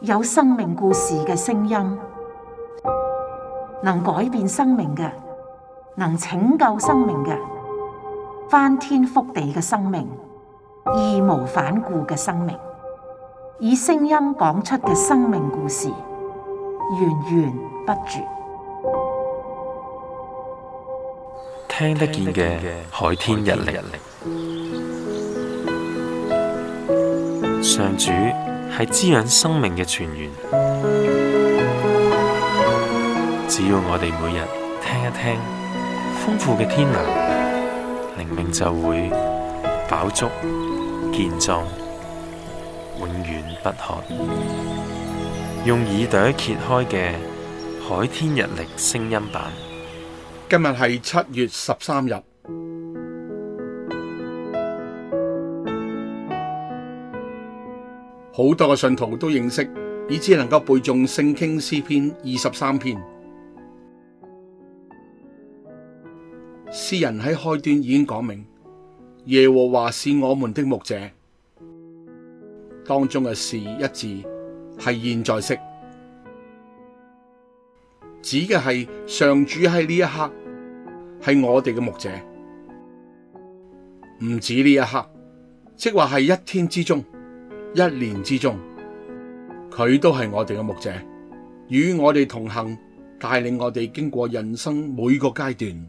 有生命故事嘅聲音，能改變生命嘅，能拯救生命嘅，翻天覆地嘅生命，義無反顧嘅生命，以聲音講出嘅生命故事，源源不絕。 聽得見嘅海天日曆，上主係滋養生命嘅泉源。只要我哋每日聽一聽豐富嘅天糧，靈命就會飽足健壯，永遠不渴。用耳朵揭開嘅海天日曆聲音版。 今日係7月13日。好多嘅信徒都認識，以致能夠背誦聖經詩篇23篇。詩人喺開端已經講明，耶和華是我們的牧者，當中嘅是一字係現在式，指嘅係上主喺呢一刻係我哋嘅牧者，唔止呢一刻，即話係一天之中、一年之中，佢都係我哋嘅牧者，與我哋同行，帶領我哋經過人生每個階段。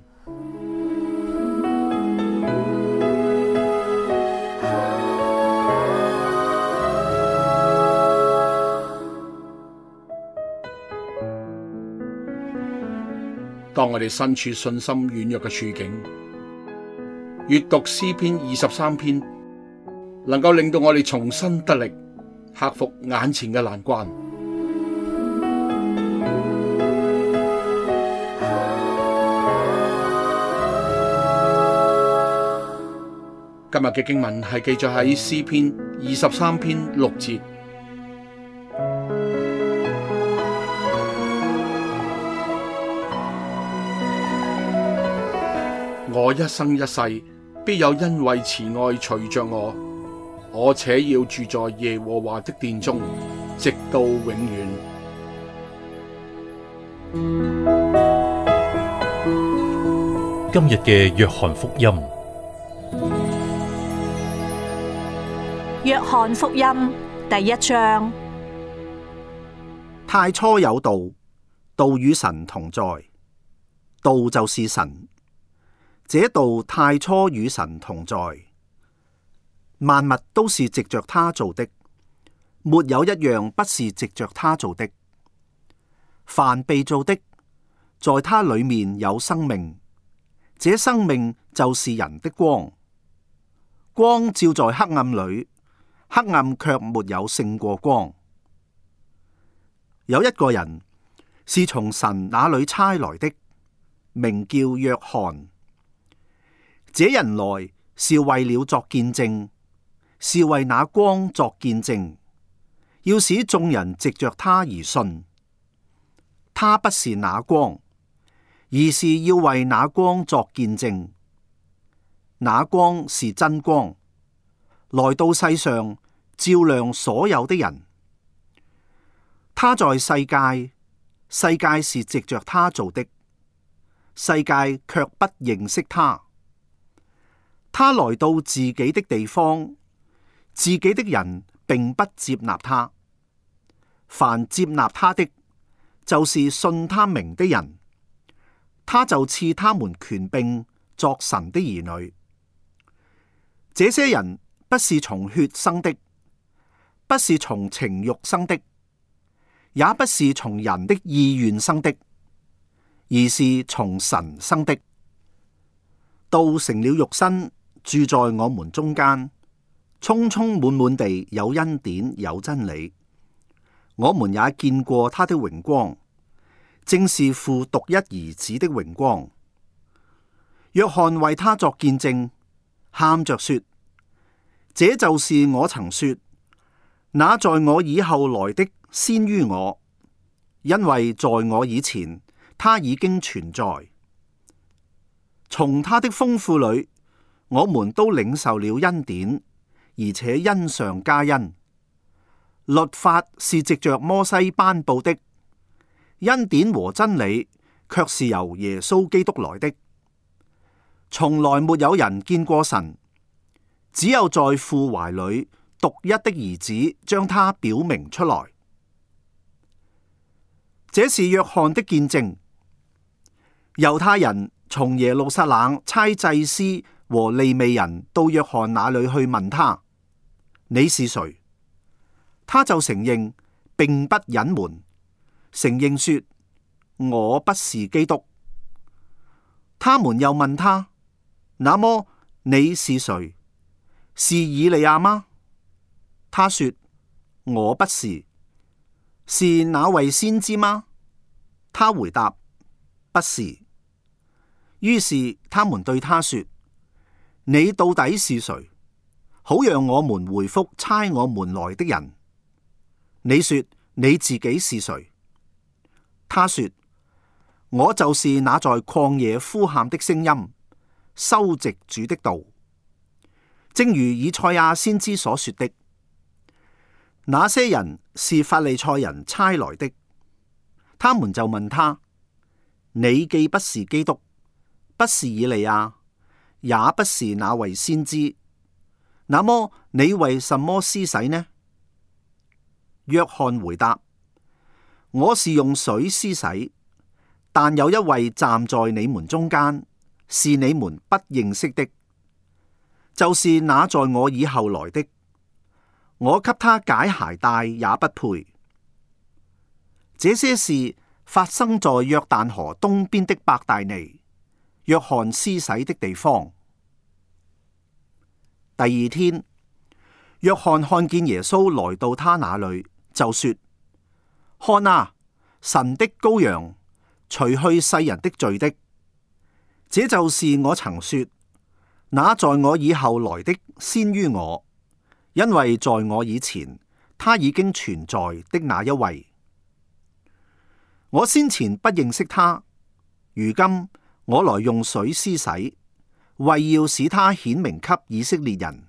當我哋身處信心軟弱嘅處境，閱讀詩篇23篇，能夠令到我哋重新得力，克服眼前嘅難關。今日嘅經文係記載喺詩篇23篇6節。我一生一世必有恩惠慈愛隨着我，我且要住在耶和華的殿中，直到永遠。 今日嘅約翰福音， 約翰福音第1章。 太初有道，道與神同在，道就是神。這道太初與神同在，萬物都是藉着他做的，沒有一樣不是藉着他做的。凡被造的，在他裡面有生命，這生命就是人的光。光照在黑暗裡，黑暗卻沒有勝過光。有一個人是從神那裡差來的，名叫約翰。這人來是為了作見證，是為那光作見證，要使眾人藉着他而信。他不是那光，而是要為那光作見證。那光是真光，來到世上照亮所有的人。他在世界，世界是藉着他做的，世界卻不認識他。他來到自己的地方，自己的人並不接納他。凡接納他的，就是信他名的人，他就賜他們權柄作神的兒女。這些人不是從血生的，不是從情慾生的，也不是從人的意願生的，而是從神生的。道成了肉身，住在我們中間，充充滿滿地有恩典有真理。我們也見過他的榮光，正是父獨一兒子的榮光。約翰為他作見證，喊着說：這就是我曾說，那在我以後來的先於我，因為在我以前，他已經存在。從他的豐富裏，我們都領受了恩典，而且恩上加恩。 律法是藉着摩西頒布的，恩典和真理卻是由耶穌基督來的。從來沒有人見過神，只有在父懷裏獨一的兒子將他表明出來。這是約翰的見證。猶太人從耶路撒冷差祭司和利未人到約翰那裏去問他：你是誰？他就承認，並不隱瞞，承認說：我不是基督。他們又問他：那麼你是誰？是以利亞嗎？他說：我不是。是那位先知嗎？他回答：不是。於是他們對他說：你到底是誰？好讓我們回復差我們來的人。你說你自己是誰？他說：我就是那在曠野呼喊的聲音，修直主的道。正如以賽亞先知所說的，那些人是法利賽人差來的。他們就問他：你既不是基督，不是以利亞，也不是那位先知，那麼你為什麼施洗呢？約翰回答：我是用水施洗，但有一位站在你們中間，是你們不認識的，就是那在我以後來的，我給他解鞋帶也不配。這些事發生在約旦河東邊的伯大尼，約翰施洗的地方。第二天，約翰看見耶穌來到他那裏，就說：看啊，神的羔羊，除去世人的罪的。這就是我曾說，那在我以後來的先於我，因為在我以前，他已經存在的那一位。我先前不認識他，如今我來用水施洗，為要使他顯明給以色列人。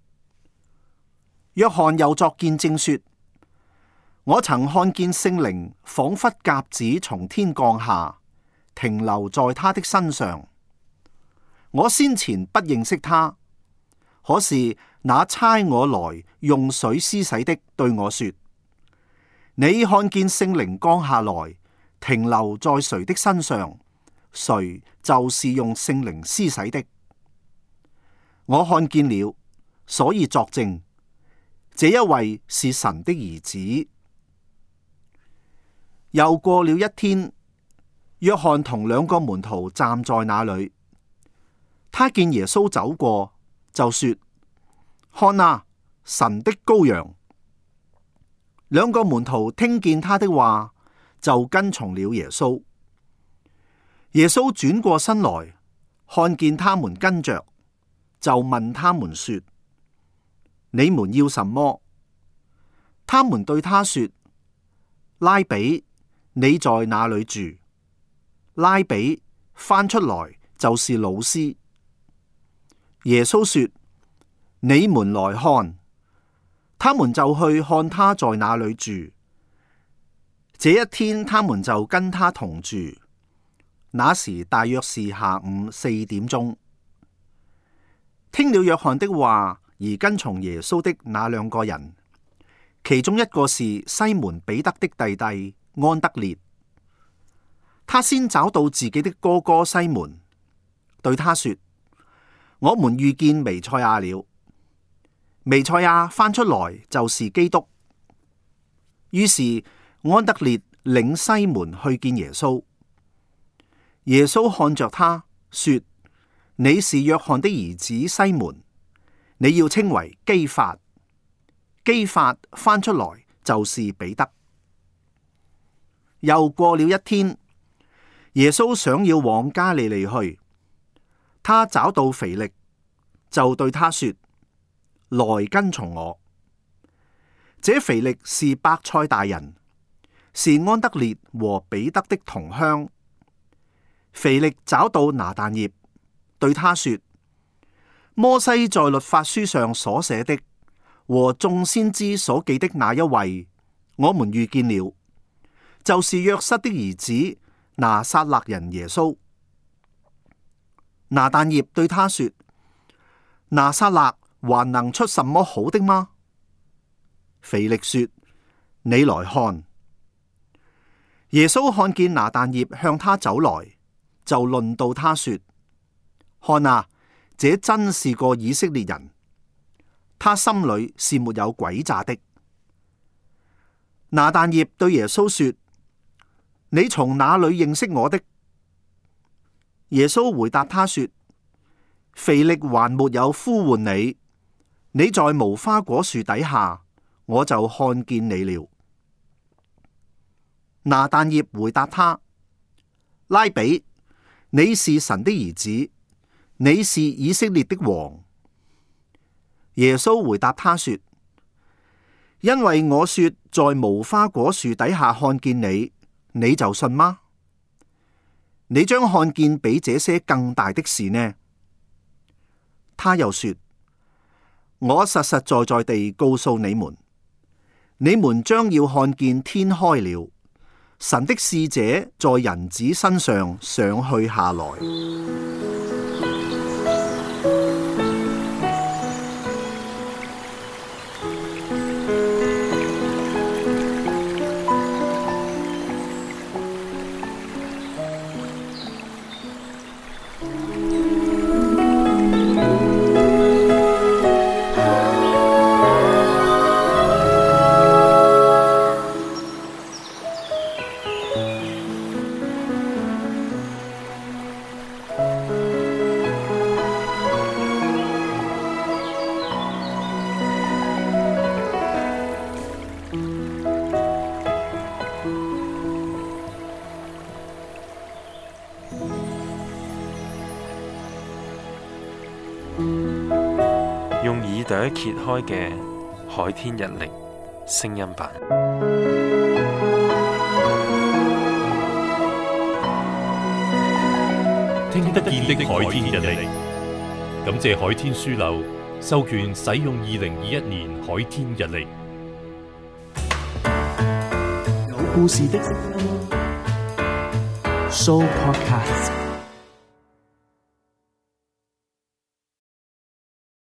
約翰又作見證說：我曾看見聖靈仿佛鴿子從天降下，停留在他的身上。我先前不認識他，可是那差我來用水施洗的對我說：你看見聖靈降下來，停留在誰的身上，誰就是用聖靈施洗的。我看見了，所以作證，這一位是神的兒子。又過了一天，約翰同2個門徒站在那裏，他見耶穌走過，就說：看啊，神的羔羊。2個門徒聽見他的話，就跟從了耶穌。耶穌轉過身來，看見他們跟着，就問他們說：你們要什麼？他們對他說：拉比，你在哪裏住？拉比翻出來就是老師。耶穌說：你們來看。他們就去看他在哪裏住。這一天，他們就跟他同住。那時大約是下午4點鐘。聽了約翰的話而跟從耶穌的那2個人，其中一個是西門彼得的弟弟安德烈。他先找到自己的哥哥西門，對他說：我們遇見彌賽亞了。彌賽亞翻出來就是基督。於是安德烈領西門去見耶穌。耶穌看着他說：你是約翰的兒子西門，你要稱為基法。基法翻出來就是彼得。又過了一天，耶穌想要往加利利去，他找到腓力，就對他說：來跟從我。這腓力是伯賽大人，是安德烈和彼得的同鄉。腓力找到拿但業，對他說：摩西在律法書上所寫的和眾先知所記的那一位，我們遇見了，就是約瑟的兒子拿撒勒人耶穌。拿但業對他說：拿撒勒還能出什麼好的嗎？腓力說：你來看。耶穌看見拿但業向他走來，就論到他說：看啊，這真是個以色列人，他心裏是沒有詭詐的。拿但業對耶穌說：你從哪裏認識我的？耶穌回答他說：腓力還沒有呼喚你，你在無花果樹底下，我就看見你了。拿但業回答他：拉比，你是神的兒子，你是以色列的王。耶穌回答他說：因為我說在無花果樹底下看見你，你就信嗎？你將看見比這些更大的事呢？他又說：我實實在在地告訴你們，你們將要看見天開了，神的使者在人子身上上去下來。 用耳朵揭開嘅海天日曆聲音版， 聽得見的海天日曆，感謝海天書樓授權使用2021年海天日曆。 有故事的聲音 Show Podcast。